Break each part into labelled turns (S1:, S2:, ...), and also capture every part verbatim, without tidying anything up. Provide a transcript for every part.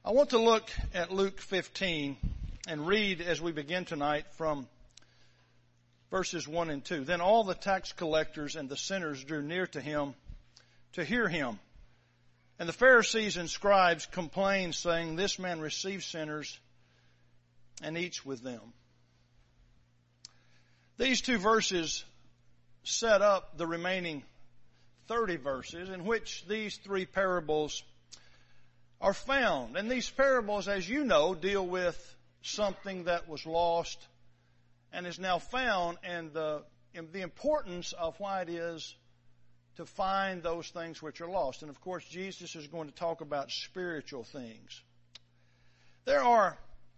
S1: I want to look at Luke fifteen and read as we begin tonight from verses one and two. Then all the tax collectors and the sinners drew near to him to hear him. And the Pharisees and scribes complained, saying, This man receives sinners and eats with them. These two verses set up the remaining thirty verses in which these three parables are found. And these parables, as you know, deal with something that was lost and is now found, and the, and the importance of why it is to find those things which are lost. And of course, Jesus is going to talk about spiritual things. There are,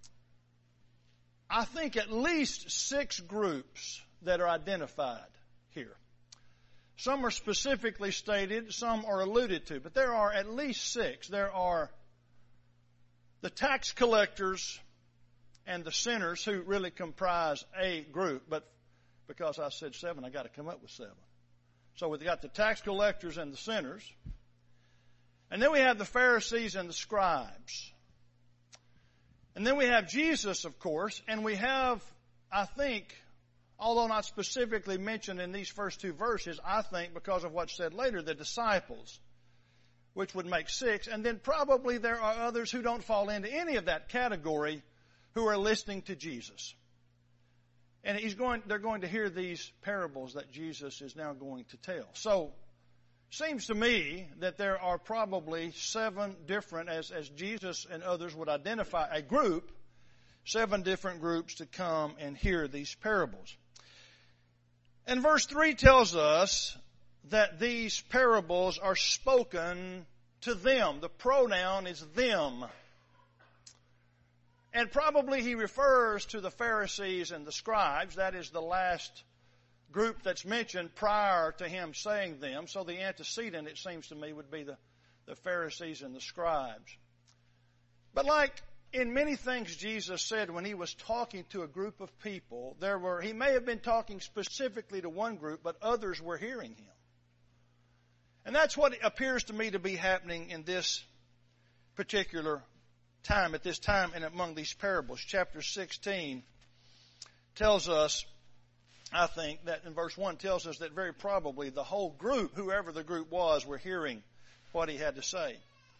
S1: I think, at least six groups that are identified here. Some are specifically stated, some are alluded to, but there are at least six. There are the tax collectors and the sinners, who really comprise a group, but because I said seven, I got to come up with seven. So we've got the tax collectors and the sinners. And then we have the Pharisees and the scribes. And then we have Jesus, of course, and we have, I think, although not specifically mentioned in these first two verses, I think because of what's said later, the disciples, which would make six. And then probably there are others who don't fall into any of that category who are listening to Jesus. And he's going, they're going to hear these parables that Jesus is now going to tell. So, seems to me that there are probably seven different, as, as Jesus and others would identify a group, seven different groups to come and hear these parables. And verse three tells us that these parables are spoken to them. The pronoun is them. And probably he refers to the Pharisees and the scribes. That is the last group that's mentioned prior to him saying them. So the antecedent, it seems to me, would be the, the Pharisees and the scribes. But like in many things Jesus said when he was talking to a group of people, there were, he may have been talking specifically to one group, but others were hearing him. And that's what appears to me to be happening in this particular time, at this time and among these parables. Chapter sixteen tells us, I think, that in verse one tells us that very probably the whole group, whoever the group was, were hearing what he had to say.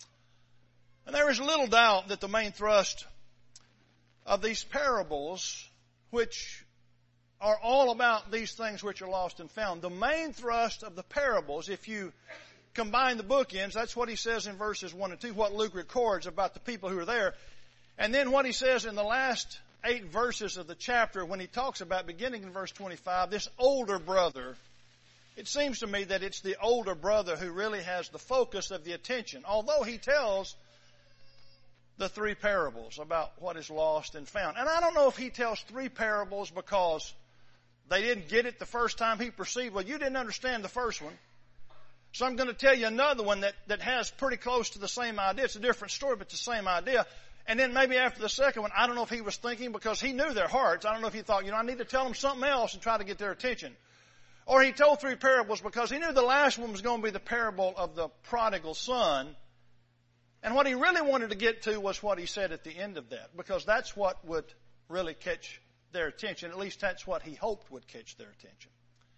S1: And there is little doubt that the main thrust of these parables, which are all about these things which are lost and found, the main thrust of the parables, if you combine the bookends, that's what he says in verses one and two, what Luke records about the people who are there. And then what he says in the last eight verses of the chapter when he talks about, beginning in verse twenty-five, this older brother. It seems to me that it's the older brother who really has the focus of the attention, although he tells the three parables about what is lost and found. And I don't know if he tells three parables because they didn't get it the first time he perceived, well, you didn't understand the first one. So I'm going to tell you another one that, that has pretty close to the same idea. It's a different story, but the same idea. And then maybe after the second one, I don't know if he was thinking because he knew their hearts. I don't know if he thought, you know, I need to tell them something else and try to get their attention. Or he told three parables because he knew the last one was going to be the parable of the prodigal son. And what he really wanted to get to was what he said at the end of that, because that's what would really catch their attention. At least that's what he hoped would catch their attention.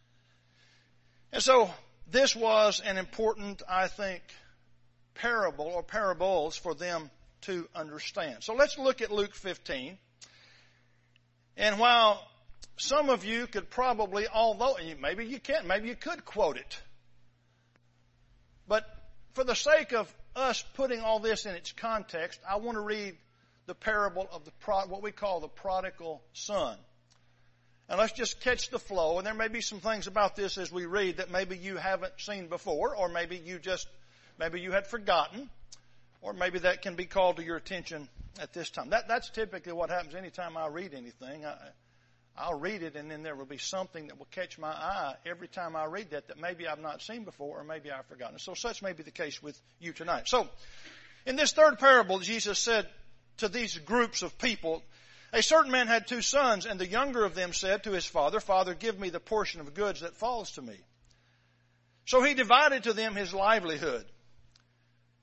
S1: And so this was an important, I think, parable or parables for them to understand. So let's look at Luke fifteen. And while some of you could probably, although maybe you can't, maybe you could quote it. But for the sake of us putting all this in its context, I want to read the parable of the pro, what we call the prodigal son. And let's just catch the flow. And there may be some things about this as we read that maybe you haven't seen before, or maybe you just, maybe you had forgotten, or maybe that can be called to your attention at this time. That, that's typically what happens anytime I read anything. I, I'll read it, and then there will be something that will catch my eye every time I read that that maybe I've not seen before, or maybe I've forgotten. So such may be the case with you tonight. So, in this third parable, Jesus said to these groups of people, a certain man had two sons, and the younger of them said to his father, Father, give me the portion of goods that falls to me. So he divided to them his livelihood.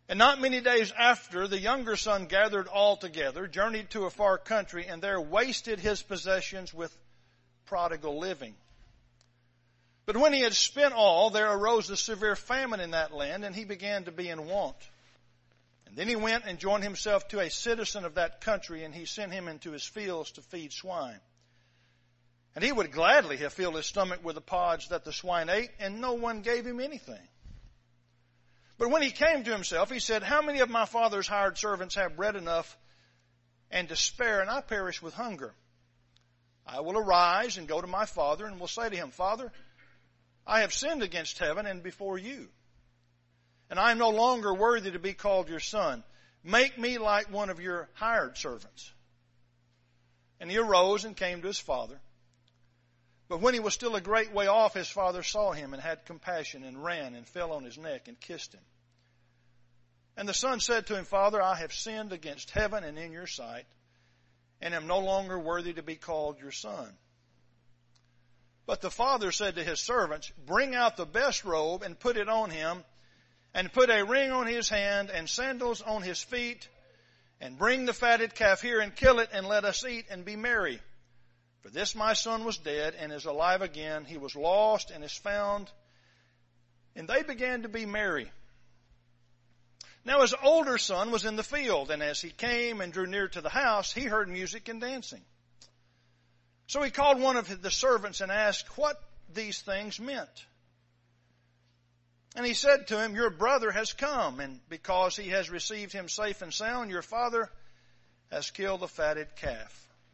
S1: And not many days after, the younger son gathered all together, journeyed to a far country, and there wasted his possessions with prodigal living. But when he had spent all, there arose a severe famine in that land, and he began to be in want. And then he went and joined himself to a citizen of that country, and he sent him into his fields to feed swine. And he would gladly have filled his stomach with the pods that the swine ate, and no one gave him anything. But when he came to himself, he said, how many of my father's hired servants have bread enough and to spare, and I perish with hunger? I will arise and go to my father, and will say to him, Father, I have sinned against heaven and before you, and I am no longer worthy to be called your son. Make me like one of your hired servants. And he arose and came to his father. But when he was still a great way off, his father saw him and had compassion and ran and fell on his neck and kissed him. And the son said to him, Father, I have sinned against heaven and in your sight, and am no longer worthy to be called your son. But the father said to his servants, bring out the best robe and put it on him, and put a ring on his hand and sandals on his feet, and bring the fatted calf here and kill it, and let us eat and be merry. For this my son was dead and is alive again. He was lost and is found. And they began to be merry. Now his older son was in the field, and as he came and drew near to the house, he heard music and dancing. So he called one of the servants and asked what these things meant. And he said to him, your brother has come, and because he has received him safe and sound, your father has killed the fatted calf.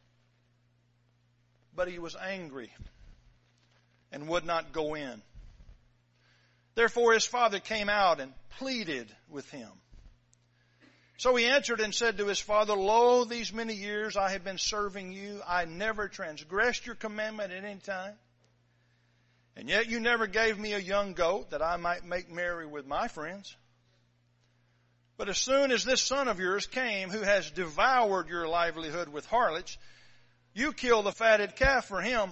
S1: But he was angry and would not go in. Therefore his father came out and pleaded with him. So he answered and said to his father, Lo, these many years I have been serving you. I never transgressed your commandment at any time. And yet you never gave me a young goat that I might make merry with my friends. But as soon as this son of yours came, who has devoured your livelihood with harlots, you kill the fatted calf for him.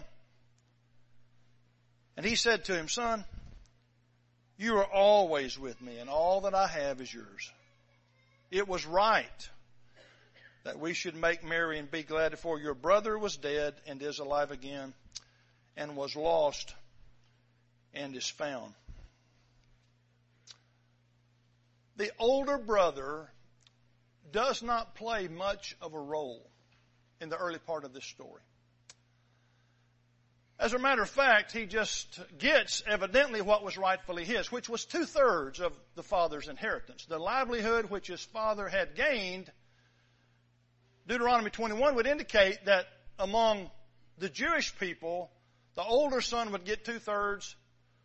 S1: And he said to him, Son, you are always with me, and all that I have is yours. It was right that we should make merry and be glad, for your brother was dead and is alive again, and was lost and is found. The older brother does not play much of a role in the early part of this story. As a matter of fact, he just gets evidently what was rightfully his, which was two-thirds of the father's inheritance. The livelihood which his father had gained, Deuteronomy twenty-one would indicate that among the Jewish people, the older son would get two-thirds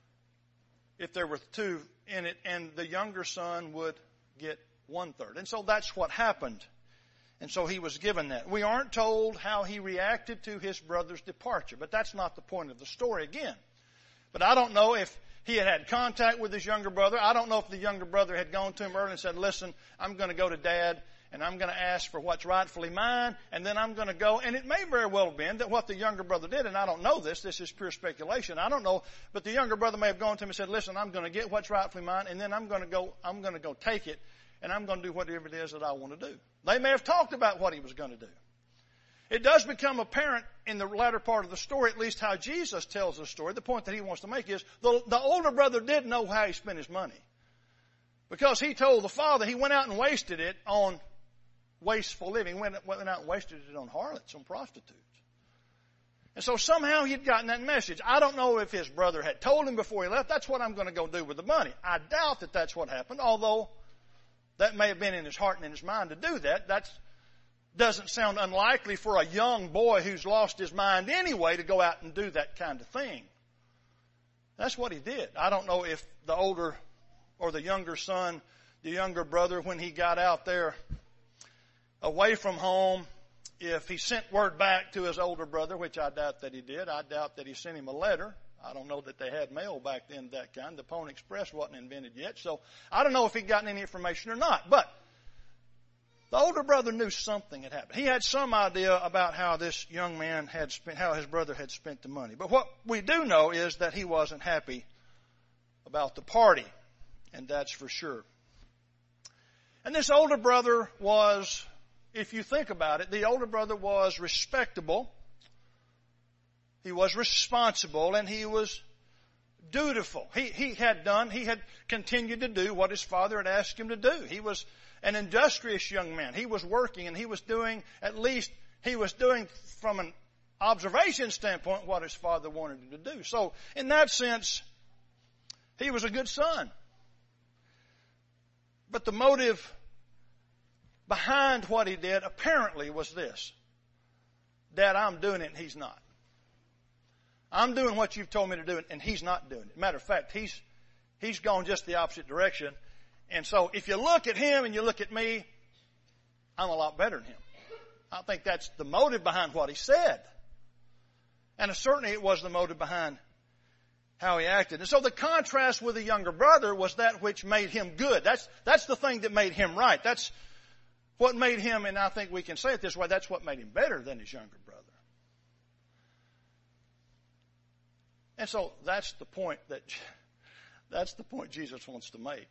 S1: if there were two in it, and the younger son would get one-third. And so that's what happened. And so he was given that. We aren't told how he reacted to his brother's departure, but that's not the point of the story again. But I don't know if he had had contact with his younger brother. I don't know if the younger brother had gone to him early and said, listen, I'm going to go to Dad, and I'm going to ask for what's rightfully mine, and then I'm going to go. And it may very well have been that what the younger brother did, and I don't know this, this is pure speculation, I don't know, but the younger brother may have gone to him and said, listen, I'm going to get what's rightfully mine, and then I'm going to go, I'm going to go take it, and I'm going to do whatever it is that I want to do. They may have talked about what he was going to do. It does become apparent in the latter part of the story, at least how Jesus tells the story. The point that he wants to make is the, the older brother did know how he spent his money. Because he told the father he went out and wasted it on wasteful living. He went, went out and wasted it on harlots, on prostitutes. And so somehow he had gotten that message. I don't know if his brother had told him before he left, that's what I'm going to go do with the money. I doubt that that's what happened, although that may have been in his heart and in his mind to do that. That doesn't sound unlikely for a young boy who's lost his mind anyway to go out and do that kind of thing. That's what he did. I don't know if the older or the younger son, the younger brother, when he got out there away from home, if he sent word back to his older brother, which I doubt that he did. I doubt that he sent him a letter. I don't know that they had mail back then, that kind. The Pony Express wasn't invented yet. So I don't know if he'd gotten any information or not. But the older brother knew something had happened. He had some idea about how this young man had spent, how his brother had spent the money. But what we do know is that he wasn't happy about the party. And that's for sure. And this older brother was, if you think about it, the older brother was respectable. He was responsible, and he was dutiful. He, he had done, he had continued to do what his father had asked him to do. He was an industrious young man. He was working, and he was doing, at least he was doing from an observation standpoint what his father wanted him to do. So in that sense, he was a good son. But the motive behind what he did apparently was this: Dad, I'm doing it and he's not. I'm doing what you've told me to do and he's not doing it. Matter of fact, he's, he's gone just the opposite direction. And so if you look at him and you look at me, I'm a lot better than him. I think that's the motive behind what he said. And certainly it was the motive behind how he acted. And so the contrast with the younger brother was that which made him good. That's, that's the thing that made him right. That's what made him, and I think we can say it this way, that's what made him better than his younger brother. And so that's the point that, that's the point Jesus wants to make.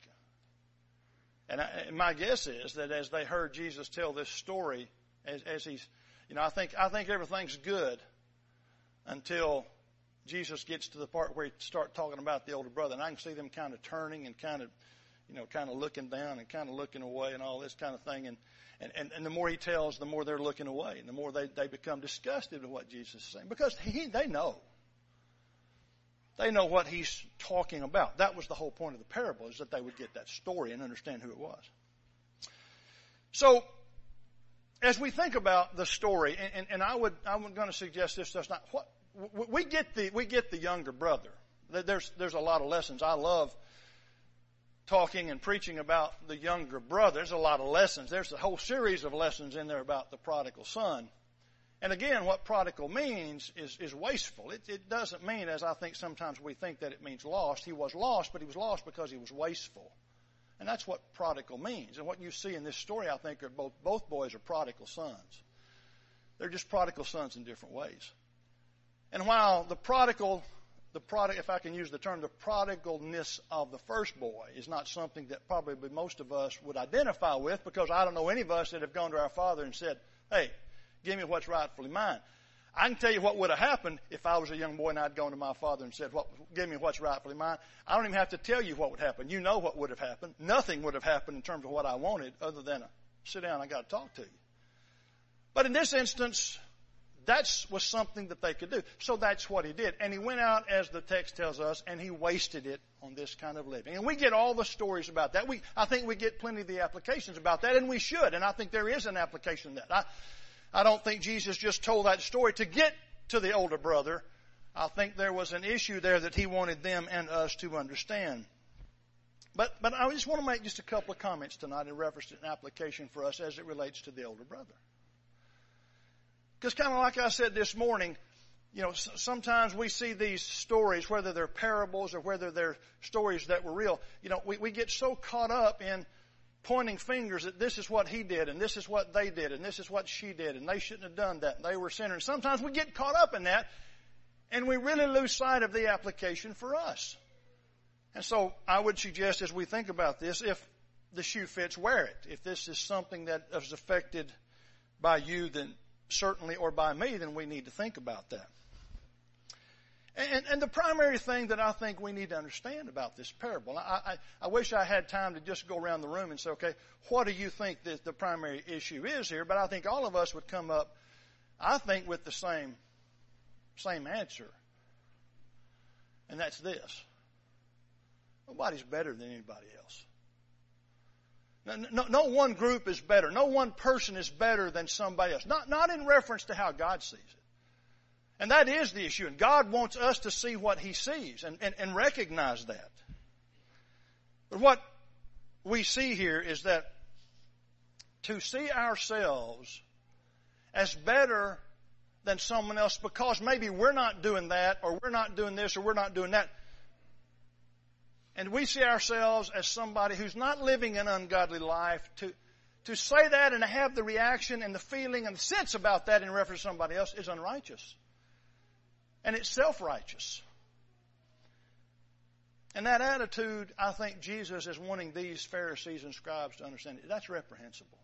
S1: And, I, and my guess is that as they heard Jesus tell this story, as, as he's, you know, I think, I think everything's good until Jesus gets to the part where he starts talking about the older brother. And I can see them kind of turning and kind of, you know, kind of looking down and kind of looking away and all this kind of thing. And, and, and, and the more he tells, the more they're looking away. And the more they, they become disgusted with what Jesus is saying. Because he, they know. They know what he's talking about. That was the whole point of the parable, is that they would get that story and understand who it was. So, as we think about the story, and, and, and I would, I'm going to suggest this does not, what, we get the, we get the younger brother. There's, there's a lot of lessons. I love talking and preaching about the younger brother. There's a lot of lessons. There's a whole series of lessons in there about the prodigal son. And again, what prodigal means is, is wasteful. It, it doesn't mean, as I think sometimes we think, that it means lost. He was lost, but he was lost because he was wasteful. And that's what prodigal means. And what you see in this story, I think, are both, both boys are prodigal sons. They're just prodigal sons in different ways. And while the prodigal, the prodigal, if I can use the term, the prodigalness of the first boy is not something that probably most of us would identify with, because I don't know any of us that have gone to our father and said, hey, give me what's rightfully mine. I can tell you what would have happened if I was a young boy and I'd gone to my father and said, what, give me what's rightfully mine. I don't even have to tell you what would happen. You know what would have happened. Nothing would have happened in terms of what I wanted other than a sit down, I got to talk to you. But in this instance, that was something that they could do. So that's what he did. And he went out, as the text tells us, and he wasted it on this kind of living. And we get all the stories about that. We, I think we get plenty of the applications about that, and we should. And I think there is an application to that. I, I don't think Jesus just told that story to get to the older brother. I think there was an issue there that he wanted them and us to understand. But, but I just want to make just a couple of comments tonight in reference to an application for us as it relates to the older brother. Because kind of like I said this morning, you know, sometimes we see these stories, whether they're parables or whether they're stories that were real, you know, we, we get so caught up in pointing fingers that this is what he did and this is what they did and this is what she did and they shouldn't have done that and they were sinners. Sometimes we get caught up in that and we really lose sight of the application for us. And so I would suggest, as we think about this, if the shoe fits, wear it. If this is something that is affected by you, then certainly, or by me, then we need to think about that. And, and the primary thing that I think we need to understand about this parable, I, I, I wish I had time to just go around the room and say, okay, what do you think that the primary issue is here? But I think all of us would come up, I think, with the same, same answer. And that's this. Nobody's better than anybody else. No, no, no one group is better. No one person is better than somebody else. Not, not in reference to how God sees it. And that is the issue. And God wants us to see what He sees and, and, and recognize that. But what we see here is that to see ourselves as better than someone else because maybe we're not doing that or we're not doing this or we're not doing that. And we see ourselves as somebody who's not living an ungodly life. To, to say that and to have the reaction and the feeling and the sense about that in reference to somebody else is unrighteous. And it's self-righteous. And that attitude, I think Jesus is wanting these Pharisees and scribes to understand. That's reprehensible.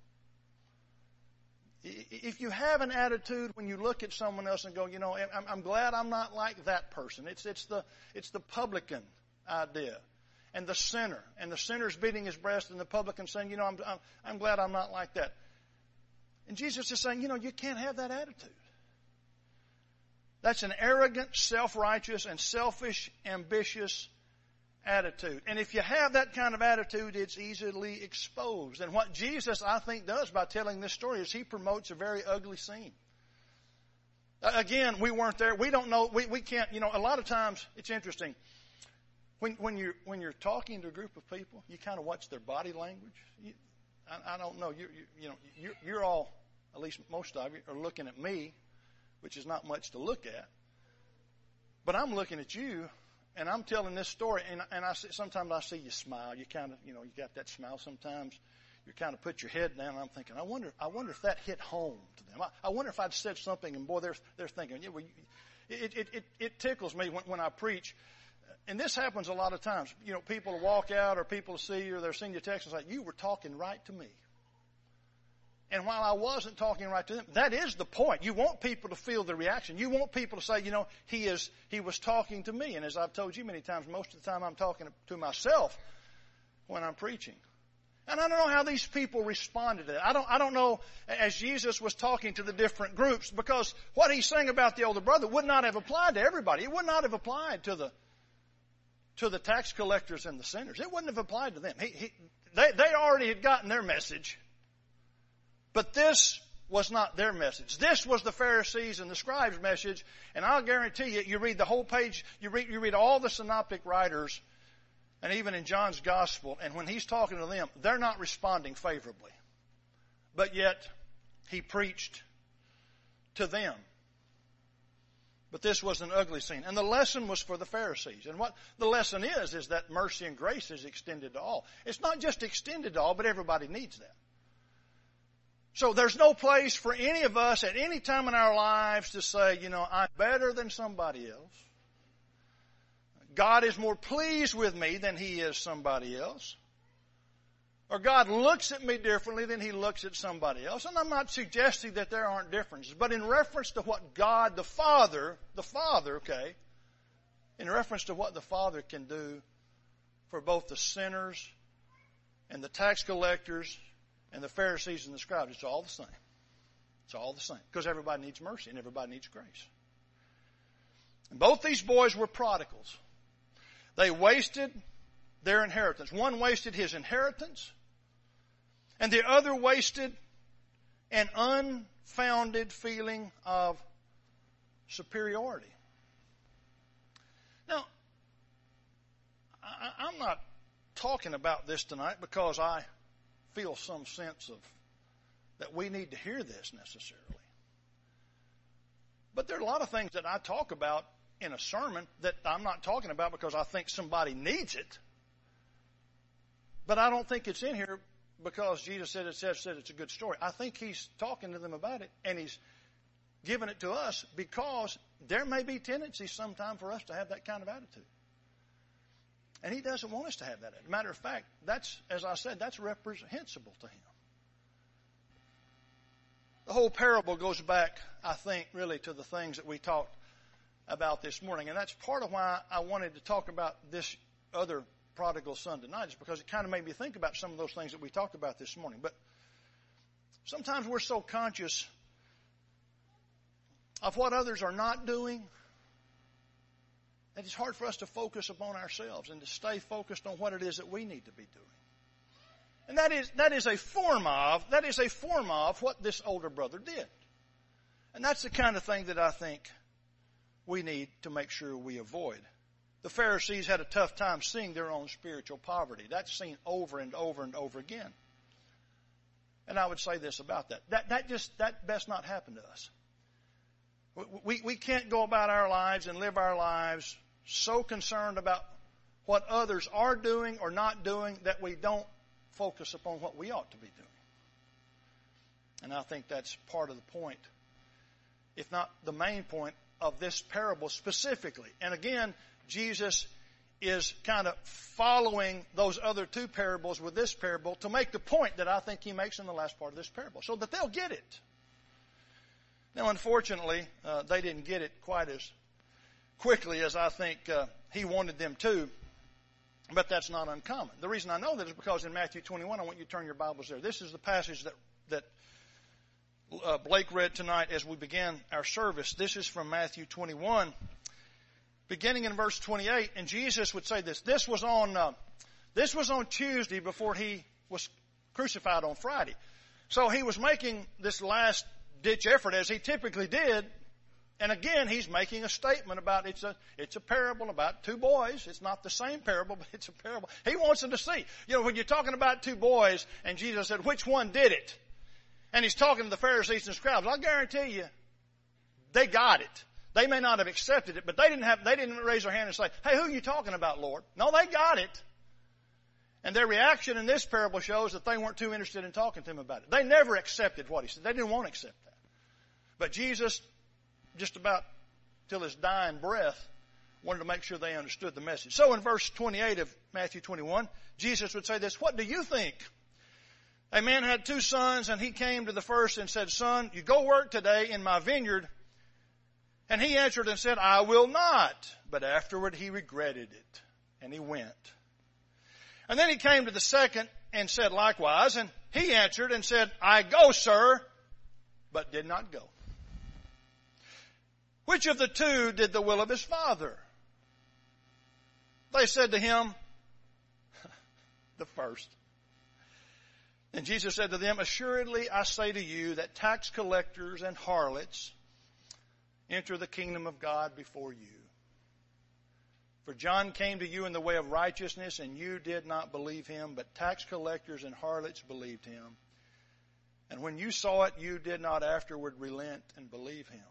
S1: If you have an attitude when you look at someone else and go, you know, I'm, I'm glad I'm not like that person. It's, it's the, it's the publican idea. And the sinner. And the sinner's beating his breast and the publican saying, you know, I'm, I'm, I'm glad I'm not like that. And Jesus is saying, you know, you can't have that attitude. That's an arrogant, self-righteous, and selfish, ambitious attitude. And if you have that kind of attitude, it's easily exposed. And what Jesus, I think, does by telling this story is he promotes a very ugly scene. Again, we weren't there. We don't know. We, we can't, you know, a lot of times it's interesting. When, when, you're, when you're talking to a group of people, you kind of watch their body language. You, I, I don't know. You, you, you know, you're, you're all, at least most of you, are looking at me, which is not much to look at. But I'm looking at you, and I'm telling this story, and, and I see, sometimes I see you smile. You kind of, you know, you got that smile sometimes. You kind of put your head down, and I'm thinking, I wonder, I wonder if that hit home to them. I, I wonder if I'd said something, and boy, they're they're thinking, yeah, well, it it it, it tickles me when, when I preach. And this happens a lot of times. You know, people walk out or people see you or they're seeing your text and say, you were talking right to me. And while I wasn't talking right to them, that is the point. You want people to feel the reaction. You want people to say, you know, he is, he was talking to me. And as I've told you many times, most of the time I'm talking to myself when I'm preaching. And I don't know how these people responded to that. I don't, I don't know as Jesus was talking to the different groups, because what he's saying about the older brother would not have applied to everybody. It would not have applied to the to the tax collectors and the sinners. It wouldn't have applied to them. He, he, they, they already had gotten their message. But this was not their message. This was the Pharisees and the scribes' message. And I'll guarantee you, you read the whole page, you read, you read all the synoptic writers, and even in John's gospel, and when he's talking to them, they're not responding favorably. But yet, he preached to them. But this was an ugly scene. And the lesson was for the Pharisees. And what the lesson is, is that mercy and grace is extended to all. It's not just extended to all, but everybody needs that. So there's no place for any of us at any time in our lives to say, you know, I'm better than somebody else. God is more pleased with me than he is somebody else. Or God looks at me differently than he looks at somebody else. And I'm not suggesting that there aren't differences. But in reference to what God the Father, the Father, okay, in reference to what the Father can do for both the sinners and the tax collectors and the Pharisees and the scribes, it's all the same. It's all the same. Because everybody needs mercy and everybody needs grace. And both these boys were prodigals. They wasted their inheritance. One wasted his inheritance, and the other wasted an unfounded feeling of superiority. Now, I, I'm not talking about this tonight because I feel some sense of that we need to hear this necessarily. But there are a lot of things that I talk about in a sermon that I'm not talking about because I think somebody needs it. But I don't think it's in here because Jesus said it says said it's a good story. I think he's talking to them about it, and he's giving it to us because there may be tendencies sometime for us to have that kind of attitude. And he doesn't want us to have that. As a matter of fact, that's, as I said, that's reprehensible to him. The whole parable goes back, I think, really to the things that we talked about this morning. And that's part of why I wanted to talk about this other prodigal son tonight, is because it kind of made me think about some of those things that we talked about this morning. But sometimes we're so conscious of what others are not doing that it's hard for us to focus upon ourselves and to stay focused on what it is that we need to be doing. And that is, that is a form of, that is a form of what this older brother did. And that's the kind of thing that I think we need to make sure we avoid. The Pharisees had a tough time seeing their own spiritual poverty. That's seen over and over and over again. And I would say this about that. That, that just, that best not happen to us. We, we can't go about our lives and live our lives so concerned about what others are doing or not doing that we don't focus upon what we ought to be doing. And I think that's part of the point, if not the main point, of this parable specifically. And again, Jesus is kind of following those other two parables with this parable to make the point that I think he makes in the last part of this parable, so that they'll get it. Now, unfortunately, uh, they didn't get it quite as quickly as I think uh, he wanted them to, but that's not uncommon. The reason I know that is because in Matthew twenty-one, I want you to turn your Bibles there. This is the passage that, that uh, Blake read tonight as we began our service. This is from Matthew twenty-one, beginning in verse twenty-eight, and Jesus would say this. This was on, uh, this was on Tuesday before he was crucified on Friday. So he was making this last ditch effort as he typically did. And again, he's making a statement about it's a, it's a parable about two boys. It's not the same parable, but it's a parable. He wants them to see. You know, when you're talking about two boys and Jesus said, which one did it? And he's talking to the Pharisees and scribes. I guarantee you, they got it. They may not have accepted it, but they didn't have, they didn't raise their hand and say, hey, who are you talking about, Lord? No, they got it. And their reaction in this parable shows that they weren't too interested in talking to him about it. They never accepted what he said. They didn't want to accept that. But Jesus, just about till his dying breath, wanted to make sure they understood the message. So in verse twenty-eight of Matthew twenty-one, Jesus would say this, what do you think? A man had two sons, and he came to the first and said, son, you go work today in my vineyard. And he answered and said, I will not. But afterward he regretted it, and he went. And then he came to the second and said likewise, and he answered and said, I go, sir, but did not go. Which of the two did the will of his father? They said to him, the first. And Jesus said to them, assuredly I say to you that tax collectors and harlots enter the kingdom of God before you. For John came to you in the way of righteousness, and you did not believe him, but tax collectors and harlots believed him. And when you saw it, you did not afterward relent and believe him.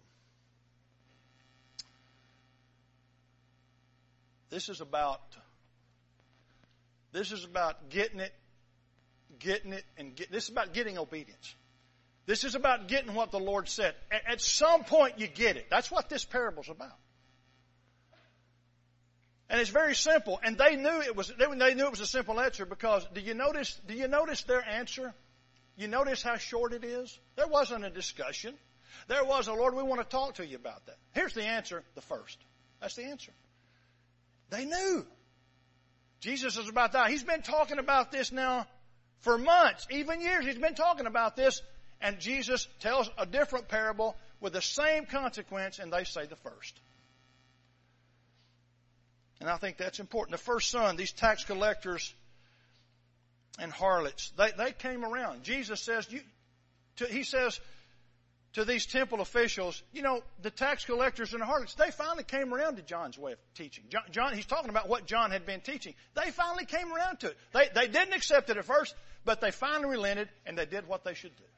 S1: This is about, this is about getting it, getting it, and get, this is about getting obedience. This is about getting what the Lord said. At, at some point you get it. That's what this parable's about. And it's very simple. And they knew it was, they, they knew it was a simple answer because, do you notice, do you notice their answer? You notice how short it is? There wasn't a discussion. There was a, Lord, we want to talk to you about that. Here's the answer, the first. That's the answer. They knew. Jesus is about that. He's been talking about this now for months, even years. He's been talking about this. And Jesus tells a different parable with the same consequence, and they say the first. And I think that's important. The first son, these tax collectors and harlots, they, they came around. Jesus says, you, to, he says to these temple officials, you know, the tax collectors and the harlots, they finally came around to John's way of teaching. John, John, he's talking about what John had been teaching. They finally came around to it. They, they didn't accept it at first, but they finally relented, and they did what they should do.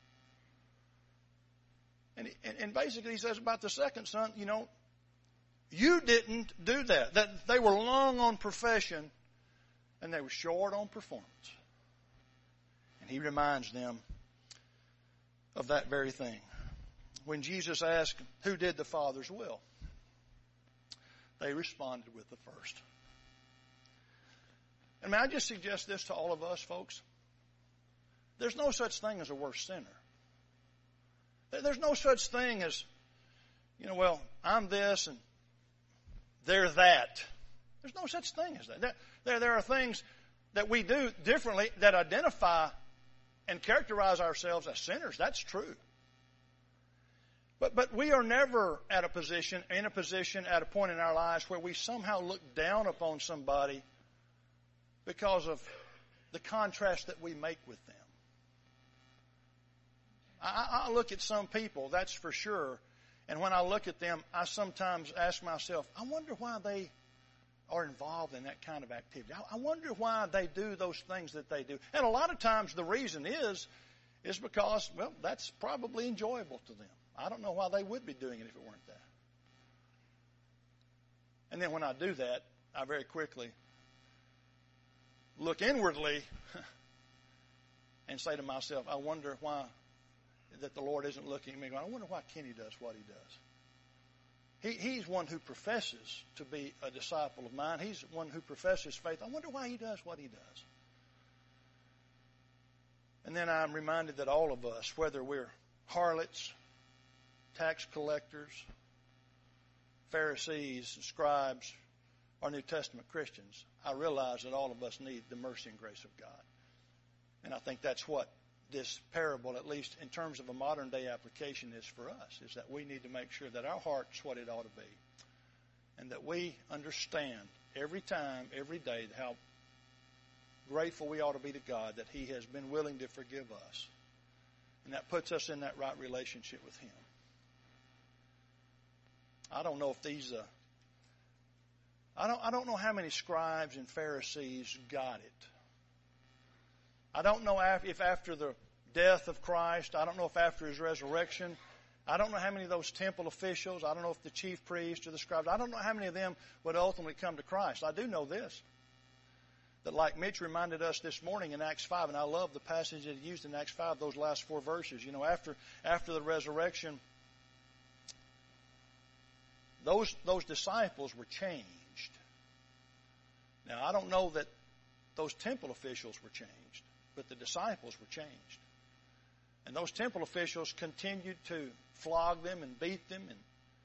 S1: And, and, and basically he says about the second son, you know, you didn't do that. That they were long on profession, and they were short on performance. And he reminds them of that very thing. When Jesus asked, who did the Father's will? They responded with the first. And may I just suggest this to all of us, folks? There's no such thing as a worse sinner. There's no such thing as, you know, well, I'm this and they're that. There's no such thing as that. There, there are things that we do differently that identify and characterize ourselves as sinners. That's true. But, but we are never at a position, in a position at a point in our lives where we somehow look down upon somebody because of the contrast that we make with them. I, I look at some people, that's for sure, and when I look at them, I sometimes ask myself, I wonder why they are involved in that kind of activity. I, I wonder why they do those things that they do. And a lot of times the reason is, is because, well, that's probably enjoyable to them. I don't know why they would be doing it if it weren't that. And then when I do that, I very quickly look inwardly and say to myself, I wonder why that the Lord isn't looking at me going, I wonder why Kenny does what he does. he, he's one who professes to be a disciple of mine. He's one who professes faith. I wonder why he does what he does. And then I'm reminded that all of us, whether we're harlots, tax collectors, Pharisees, scribes, or New Testament Christians, I realize that all of us need the mercy and grace of God. And I think that's what this parable, at least in terms of a modern day application, is for us, is that we need to make sure that our heart's what it ought to be. And that we understand every time, every day, how grateful we ought to be to God that He has been willing to forgive us. And that puts us in that right relationship with Him. I don't know if these, uh, I don't, I don't know how many scribes and Pharisees got it. I don't know if after the death of Christ, I don't know if after His resurrection, I don't know how many of those temple officials, I don't know if the chief priests or the scribes, I don't know how many of them would ultimately come to Christ. I do know this, that like Mitch reminded us this morning in Acts five, and I love the passage that he used in Acts five, those last four verses. You know, after after the resurrection, those those disciples were changed. Now, I don't know that those temple officials were changed, but the disciples were changed. And those temple officials continued to flog them and beat them, and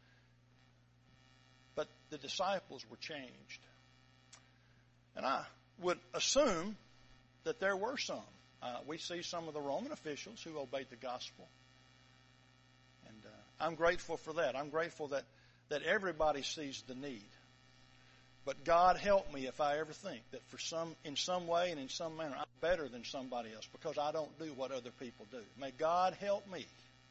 S1: but the disciples were changed. And I would assume that there were some. Uh, we see some of the Roman officials who obeyed the gospel. And uh, I'm grateful for that. I'm grateful that, that everybody sees the need. But God help me if I ever think that for some, in some way and in some manner, I'm better than somebody else because I don't do what other people do. May God help me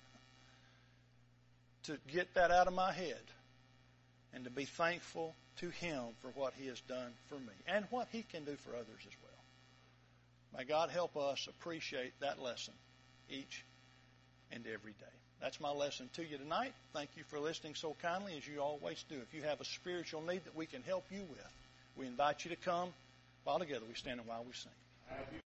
S1: to get that out of my head and to be thankful to Him for what He has done for me and what He can do for others as well. May God help us appreciate that lesson each and every day. That's my lesson to you tonight. Thank you for listening so kindly as you always do. If you have a spiritual need that we can help you with, we invite you to come. While together we stand and while we sing.